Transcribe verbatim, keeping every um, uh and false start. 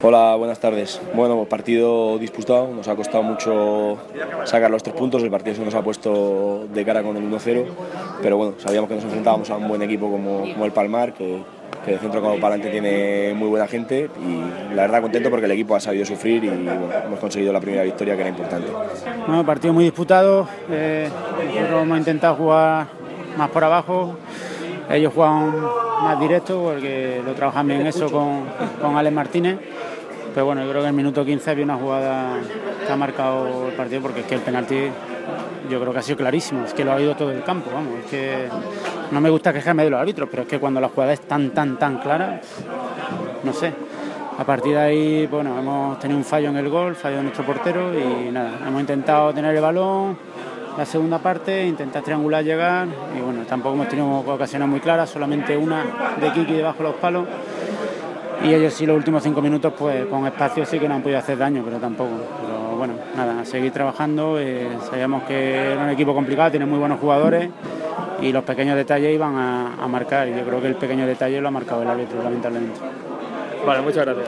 Hola, buenas tardes. Bueno, pues partido disputado, nos ha costado mucho sacar los tres puntos, el partido se nos ha puesto de cara con el uno cero, pero bueno, sabíamos que nos enfrentábamos a un buen equipo como, como el Palmar, que, que de centro como para adelante tiene muy buena gente y la verdad contento porque el equipo ha sabido sufrir y bueno, hemos conseguido la primera victoria que era importante. Bueno, partido muy disputado, eh, nosotros hemos intentado jugar más por abajo, ellos juegan más directo porque lo trabajan bien eso con, con Alex Martínez. Pero bueno, yo creo que en el minuto quince había una jugada que ha marcado el partido, porque es que el penalti yo creo que ha sido clarísimo, es que lo ha ido todo el campo, vamos, es que no me gusta quejarme de los árbitros, pero es que cuando la jugada es tan, tan, tan clara, no sé. A partir de ahí, bueno, hemos tenido un fallo en el gol, fallo de nuestro portero y nada, hemos intentado tener el balón, la segunda parte, intentar triangular, llegar y bueno, tampoco hemos tenido ocasiones muy claras, solamente una de Kiki debajo de los palos. Y ellos sí, los últimos cinco minutos, pues con espacio sí que no han podido hacer daño, pero tampoco. Pero bueno, nada, a seguir trabajando. Eh, sabíamos que era un equipo complicado, tiene muy buenos jugadores y los pequeños detalles iban a, a marcar. Y yo creo que el pequeño detalle lo ha marcado el árbitro, lamentablemente. Vale, muchas gracias.